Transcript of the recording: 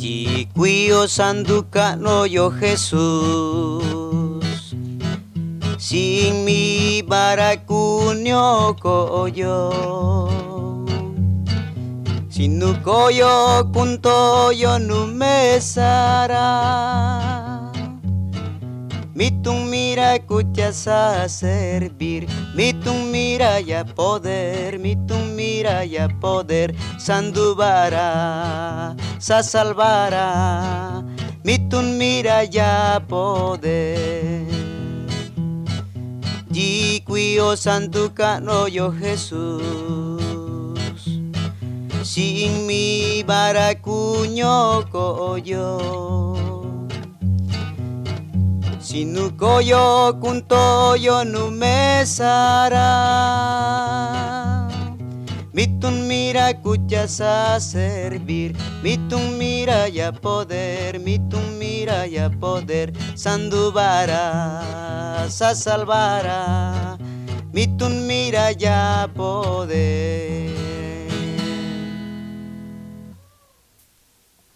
Chiquillo sanduca no yo Jesús, sin mi baracuño coyo, sin nu coyo punto yo no me sara. Mitung mira escuchas a servir, mitung mira ya poder, mitung mira ya poder, sandubara, sa salvara, mitung mira ya poder. Jiquio santuca no yo Jesús, sin mi baracuño coyo. Sinu koyo kunto yo no me sara. Mitun mira escuchas a servir, mitun mira ya poder, mitun mira ya poder, sandubara, sa salvara, mitun mira ya poder.